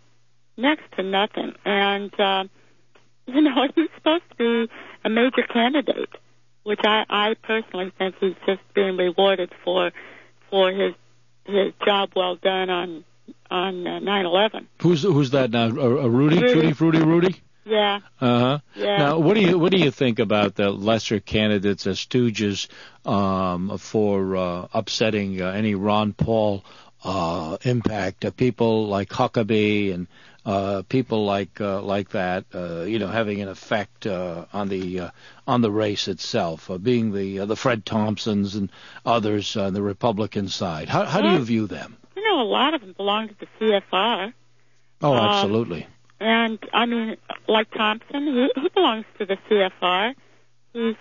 Speaker 3: And he's supposed to be a major candidate, which I personally think he's just being rewarded for his job well done on 9/11.
Speaker 2: Who's that now? Rudy?
Speaker 3: Yeah.
Speaker 2: Uh-huh.
Speaker 3: Yeah.
Speaker 2: Now, what do you think about the lesser candidates as stooges for upsetting any Ron Paul impact? People like Huckabee and people like that, having an effect on the race itself, being the Fred Thompsons and others on the Republican side. How do you view them?
Speaker 3: A lot of them belong to the CFR.
Speaker 2: Oh, absolutely.
Speaker 3: And, I mean, like Thompson, he belongs to the CFR. He's,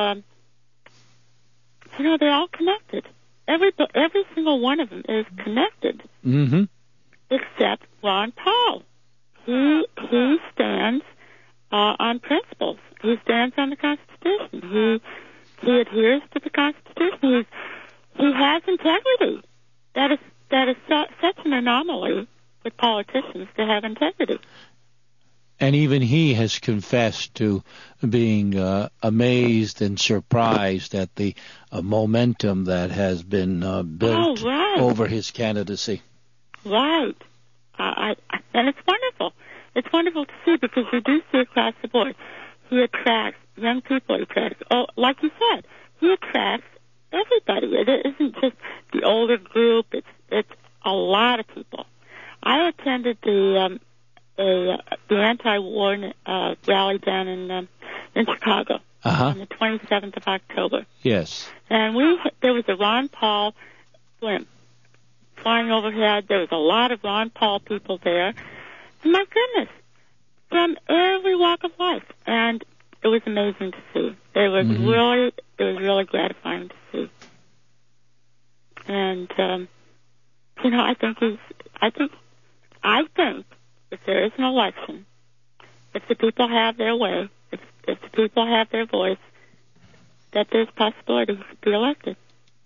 Speaker 3: they're all connected. Every single one of them is connected.
Speaker 2: Mm-hmm.
Speaker 3: Except Ron Paul. He stands on principles. He stands on the Constitution. He adheres to the Constitution. politician. He has integrity. That is such an anomaly with politicians to have integrity.
Speaker 2: And even he has confessed to being amazed and surprised at the momentum that has been built over his candidacy.
Speaker 3: Right. And it's wonderful. It's wonderful to see, because you do see across the board. He attracts young people. Like you said, he attracts everybody. It isn't just the older group. It's a lot of people. I attended the anti-war rally down in Chicago on the 27th of October.
Speaker 2: Yes.
Speaker 3: And there was a Ron Paul blimp flying overhead. There was a lot of Ron Paul people there. And my goodness, from every walk of life. And it was amazing to see. It was really gratifying to see. And I think if there is an election, if the people have their way, if the people have their voice, that there's possibility to be elected.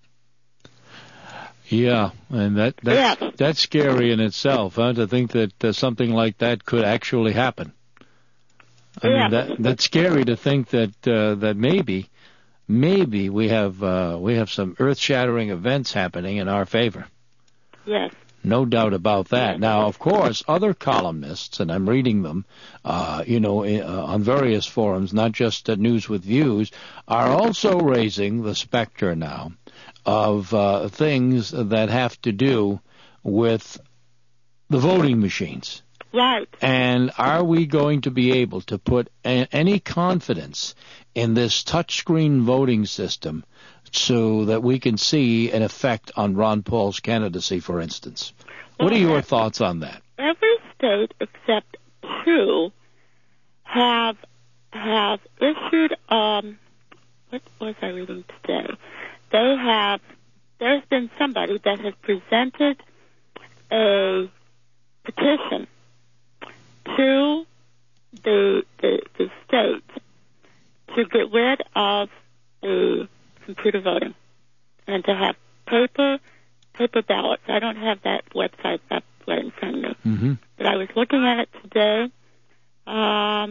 Speaker 2: Yeah, and that's scary in itself, huh? To think that something like that could actually happen. I mean, that's scary to think that maybe we have some earth-shattering events happening in our favor.
Speaker 3: Yes.
Speaker 2: No doubt about that. Now, of course, other columnists, and I'm reading them, on various forums, not just News with Views, are also raising the specter now of things that have to do with the voting machines.
Speaker 3: Right.
Speaker 2: And are we going to be able to put any confidence in this touchscreen voting system so that we can see an effect on Ron Paul's candidacy, for instance? What are your thoughts on that?
Speaker 3: Every state except 2 have issued, what was I reading today? There's been somebody that has presented a petition to the state to get rid of the computer voting and to have paper ballots. I don't have that website up right in front of me.
Speaker 2: Mm-hmm.
Speaker 3: But I was looking at it today. I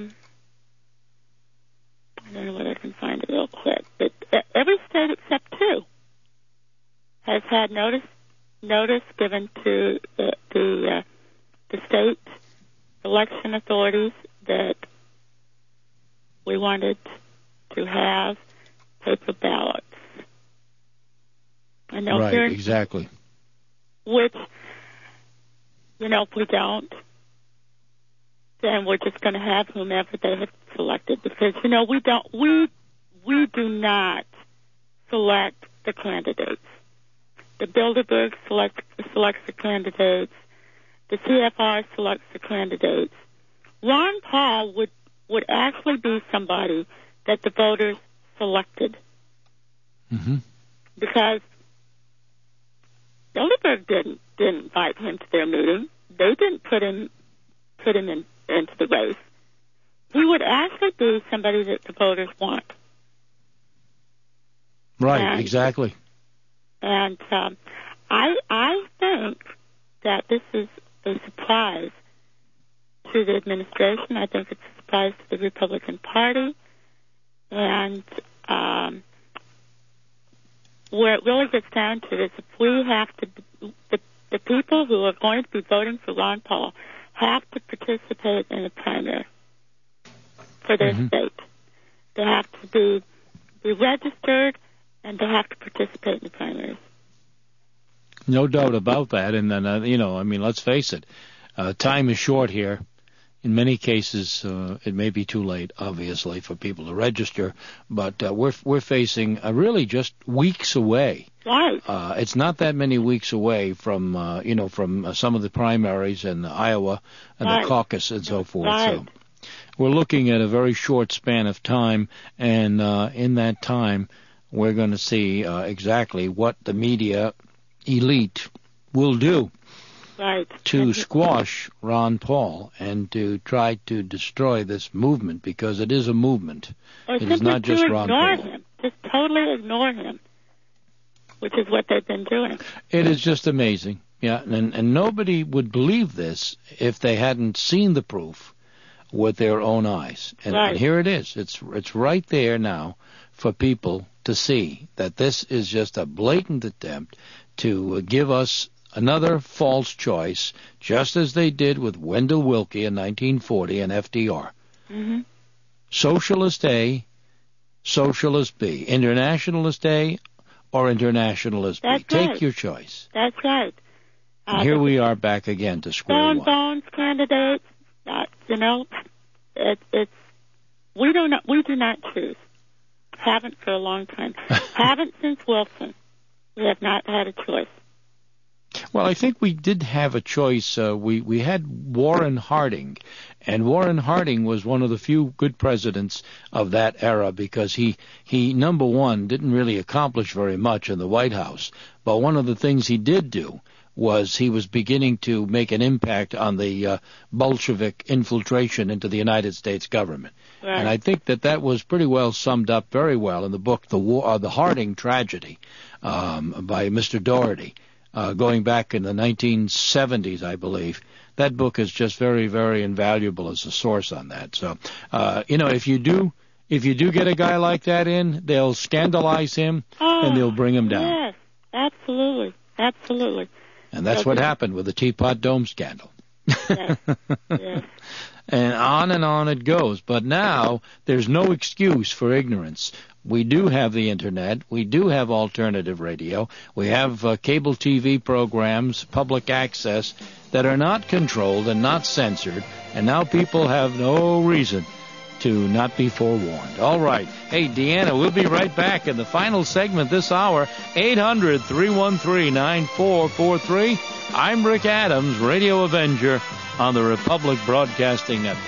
Speaker 3: don't know whether I can find it real quick. But every state except 2 has had notice given to the state election authorities that we wanted to have paper ballots. And
Speaker 2: right, exactly.
Speaker 3: Which, if we don't, then we're just going to have whomever they have selected, because we do not select the candidates. The Bilderberg selects the candidates. The CFR selects the candidates. Ron Paul would actually be somebody that the voters selected.
Speaker 2: Mm-hmm.
Speaker 3: Because Bilderberg didn't invite him to their meeting. They didn't put him into the race. He would actually be somebody that the voters want.
Speaker 2: Right, exactly.
Speaker 3: And I think that this is a surprise to the administration. I think it's a surprise to the Republican Party. And where it really gets down to is, if we have to, the people who are going to be voting for Ron Paul have to participate in the primary for their state. They have to be registered, and they have to participate in the primaries.
Speaker 2: No doubt about that. And then, let's face it, time is short here. In many cases, it may be too late, obviously, for people to register, but we're facing really just weeks away.
Speaker 3: Right.
Speaker 2: It's not that many weeks away from from some of the primaries in Iowa and the caucus and so forth.
Speaker 3: Right.
Speaker 2: So we're looking at a very short span of time, and in that time, we're going to see exactly what the media elite will do.
Speaker 3: Right.
Speaker 2: To squash Ron Paul and to try to destroy this movement, because it is a movement.
Speaker 3: Or
Speaker 2: it is not just Ron Paul.
Speaker 3: Him. Just totally ignore him. which is what they've been doing.
Speaker 2: It is just amazing. Yeah, and nobody would believe this if they hadn't seen the proof with their own eyes. And,
Speaker 3: Right.
Speaker 2: and here it is. It's right there now for people to see that this is just a blatant attempt to give us another false choice, just as they did with Wendell Willkie in 1940 and FDR.
Speaker 3: Mm-hmm.
Speaker 2: Socialist A, Socialist B. Internationalist A or Internationalist B.
Speaker 3: That's
Speaker 2: Take
Speaker 3: right.
Speaker 2: your choice.
Speaker 3: That's right.
Speaker 2: And here we are back again to square one.
Speaker 3: Bones candidates, we do not choose. Haven't for a long time. Haven't since Wilson. We have not had a choice.
Speaker 2: Well, I think we did have a choice. We had Warren Harding, and Warren Harding was one of the few good presidents of that era because he number one, didn't really accomplish very much in the White House, but one of the things he did do was he was beginning to make an impact on the Bolshevik infiltration into the United States government.
Speaker 3: Right.
Speaker 2: And I think that was pretty well summed up very well in the book, The Harding Tragedy, by Mr. Doherty. Going back in the 1970s, I believe. That book is just very, very invaluable as a source on that. So, if you do get a guy like that in, they'll scandalize him and they'll bring him down.
Speaker 3: Yes, absolutely. Absolutely.
Speaker 2: And that's what happened with the Teapot Dome scandal.
Speaker 3: Yes. Yes.
Speaker 2: And on it goes. But now there's no excuse for ignorance. We do have the Internet. We do have alternative radio. We have cable TV programs, public access, that are not controlled and not censored. And now people have no reason to not be forewarned. All right. Hey, Deanna, we'll be right back in the final segment this hour, 800-313-9443. I'm Rick Adams, Radio Avenger on the Republic Broadcasting Network.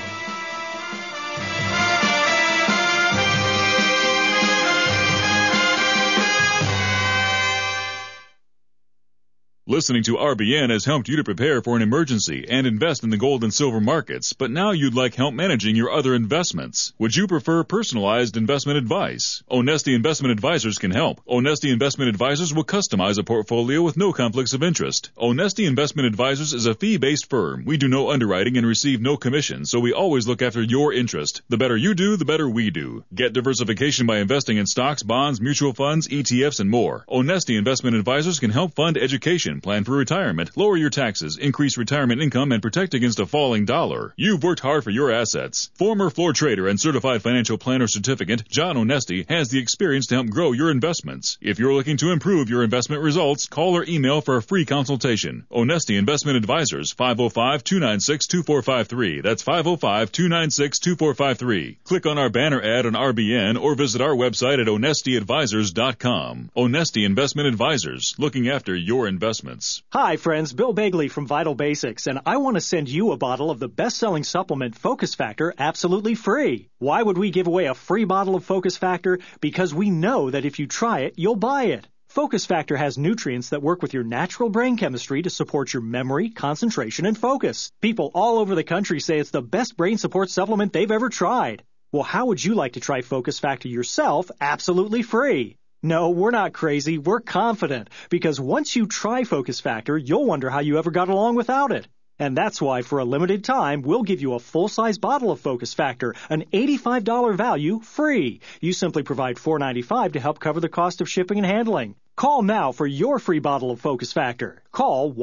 Speaker 17: Listening to RBN has helped you to prepare for an emergency and invest in the gold and silver markets, but now you'd like help managing your other investments. Would you prefer personalized investment advice? Onesti Investment Advisors can help. Onesti Investment Advisors will customize a portfolio with no conflicts of interest. Onesti Investment Advisors is a fee-based firm. We do no underwriting and receive no commission, so we always look after your interest. The better you do, the better we do. Get diversification by investing in stocks, bonds, mutual funds, ETFs, and more. Onesti Investment Advisors can help fund education, plan for retirement, lower your taxes, increase retirement income, and protect against a falling dollar. You've worked hard for your assets. Former floor trader and certified financial planner certificate, John Onesti, has the experience to help grow your investments. If you're looking to improve your investment results, call or email for a free consultation. Onesti Investment Advisors, 505-296-2453. That's 505-296-2453. Click on our banner ad on RBN or visit our website at onestiadvisors.com. Onesti Investment Advisors, looking after your investments.
Speaker 19: Hi, friends. Bill Bagley from Vital Basics, and I want to send you a bottle of the best-selling supplement Focus Factor absolutely free. Why would we give away a free bottle of Focus Factor? Because we know that if you try it, you'll buy it. Focus Factor has nutrients that work with your natural brain chemistry to support your memory, concentration, and focus. People all over the country say it's the best brain support supplement they've ever tried. Well, how would you like to try Focus Factor yourself absolutely free? No, we're not crazy. We're confident. Because once you try Focus Factor, you'll wonder how you ever got along without it. And that's why, for a limited time, we'll give you a full-size bottle of Focus Factor, an $85 value, free. You simply provide $4.95 to help cover the cost of shipping and handling. Call now for your free bottle of Focus Factor. Call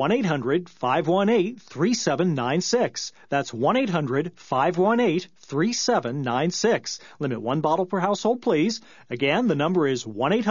Speaker 19: 1-800-518-3796. That's 1-800-518-3796. Limit one bottle per household, please. Again, the number is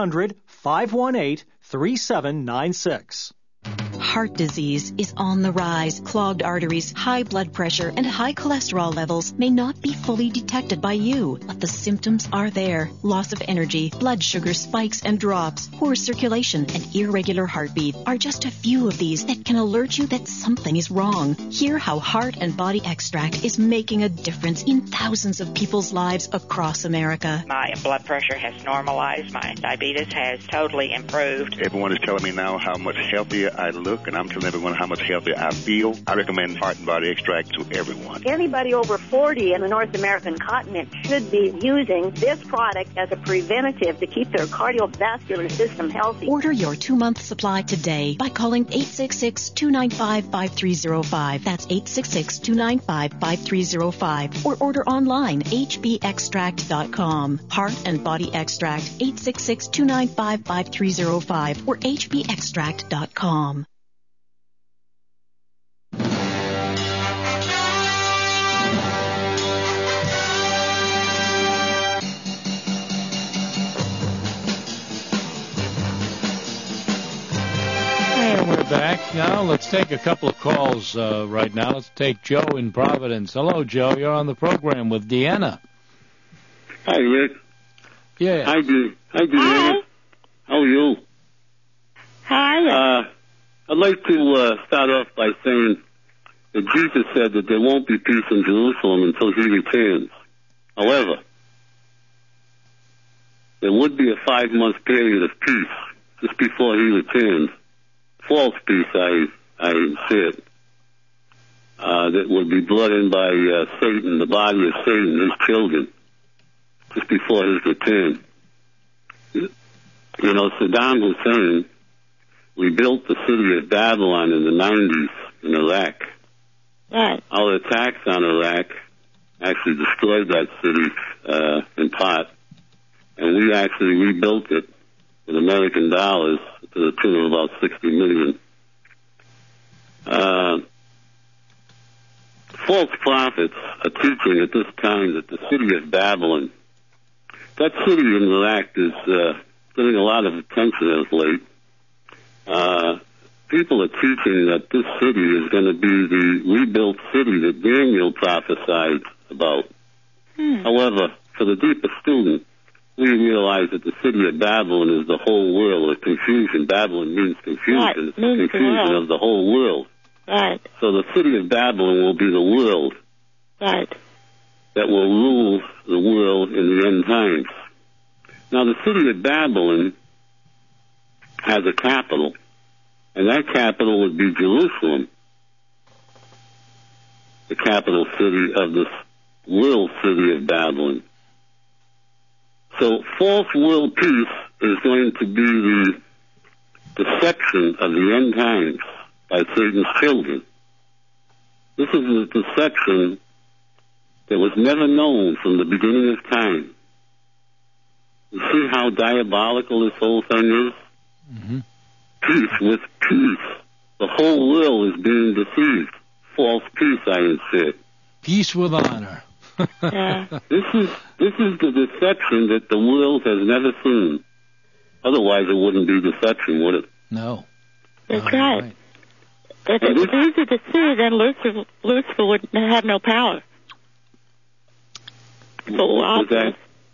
Speaker 19: 1-800-518-3796.
Speaker 4: Heart disease is on the rise. Clogged arteries, high blood pressure, and high cholesterol levels may not be fully detected by you, but the symptoms are there. Loss of energy, blood sugar spikes and drops, poor circulation, and irregular heartbeat are just a few of these that can alert you that something is wrong. Hear how Heart and Body Extract is making a difference in thousands of people's lives across America.
Speaker 5: My blood pressure has normalized. My diabetes has totally improved.
Speaker 6: Everyone is telling me now how much healthier I look, look, and I'm telling everyone how much healthier I feel. I recommend Heart and Body Extract to everyone.
Speaker 7: Anybody over 40 in the North American continent should be using this product as a preventative to keep their cardiovascular system healthy.
Speaker 4: Order your 2-month supply today by calling 866-295-5305. That's 866-295-5305. Or order online, hbextract.com. Heart and Body Extract, 866-295-5305 or hbextract.com.
Speaker 2: And we're back now. Let's take a couple of calls right now. Let's take Joe in Providence. Hello, Joe. You're on the program with Deanna.
Speaker 20: Hi, Rick.
Speaker 2: Yeah.
Speaker 20: Hi, Deanna. How are you?
Speaker 3: Hi.
Speaker 20: I'd like to start off by saying that Jesus said that there won't be peace in Jerusalem until he returns. However, there would be a 5-month period of peace just before he returns. False peace, I said, that would be brought in by Satan, the body of Satan, his children, just before his return. You know, Saddam Hussein rebuilt the city of Babylon in the 90s in Iraq.
Speaker 3: Right.
Speaker 20: Our attacks on Iraq actually destroyed that city in part, and we actually rebuilt it with American dollars to the tune of about $60 million. False prophets are teaching at this time that the city of Babylon, that city in Iraq is getting a lot of attention as late. People are teaching that this city is going to be the rebuilt city that Daniel prophesied about. However, for the deeper student, we realize that the city of Babylon is the whole world of confusion. Babylon means confusion.
Speaker 3: Right.
Speaker 20: It's the confusion of the whole world.
Speaker 3: Right.
Speaker 20: So the city of Babylon will be the world.
Speaker 3: Right.
Speaker 20: That will rule the world in the end times. Now, the city of Babylon has a capital, and that capital would be Jerusalem, the capital city of this world city of Babylon. So false world peace is going to be the deception of the end times by Satan's children. This is a deception that was never known from the beginning of time. You see how diabolical this whole thing is?
Speaker 2: Mm-hmm.
Speaker 20: Peace with peace. The whole world is being deceived. False peace, I insist.
Speaker 2: Peace with honor.
Speaker 20: This is the deception that the world has never seen. Otherwise, it wouldn't be deception, would it?
Speaker 2: No.
Speaker 3: That's right. If it was easy to see, then Lucifer would have no power.
Speaker 20: Dean,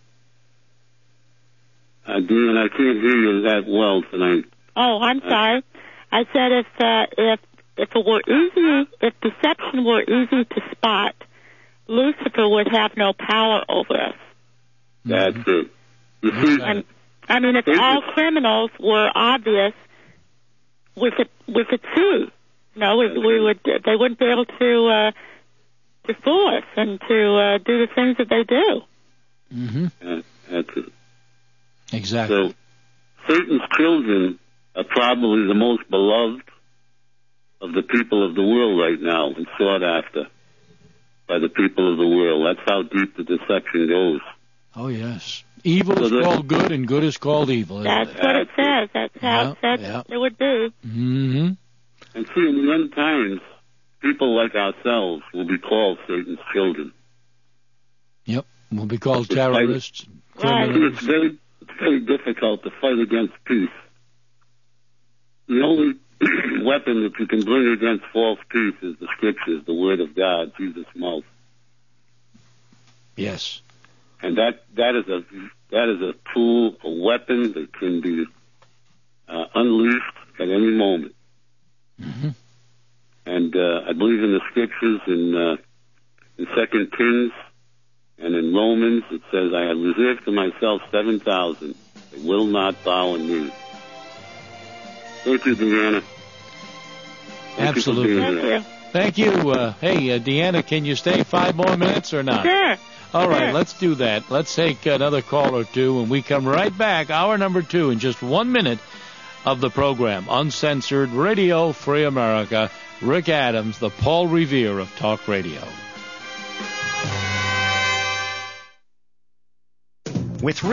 Speaker 20: I can't hear you that well tonight.
Speaker 3: Oh, I'm sorry. I said if it were easy, if deception were easy to spot, Lucifer would have no power over us.
Speaker 20: That's it. You see,
Speaker 3: I mean, if all criminals were obvious, we could see. No, they wouldn't be able to fool us and to do the things that they do.
Speaker 2: Mm-hmm.
Speaker 20: That's it.
Speaker 2: Exactly.
Speaker 20: So, Satan's children are probably the most beloved of the people of the world right now and sought after by the people of the world. That's how deep the deception goes.
Speaker 2: Oh, yes. Evil is called good and good is called evil.
Speaker 3: That's what it says. That's how it said it would be.
Speaker 2: Mm-hmm.
Speaker 20: And see, in the end times, people like ourselves will be called Satan's children.
Speaker 2: Yep. We'll be called terrorists,
Speaker 20: criminals. It's very difficult to fight against peace. The only weapon that you can bring against false peace is the scriptures, the word of God, Jesus' mouth.
Speaker 2: Yes.
Speaker 20: And that is a tool, a weapon that can be unleashed at any moment.
Speaker 2: Mm-hmm.
Speaker 20: And I believe in the scriptures in 2 Kings and in Romans it says, I have reserved to myself 7,000 that will not bow a knee. Thank you, Deanna.
Speaker 2: Absolutely.
Speaker 20: Thank you.
Speaker 2: Thank you. Hey, Deanna, can you stay 5 more minutes or not?
Speaker 3: Sure.
Speaker 2: All right, let's do that. Let's take another call or two, and we come right back, hour number 2, in just 1 minute of the program. Uncensored Radio, Free America. Rick Adams, the Paul Revere of Talk Radio.
Speaker 21: With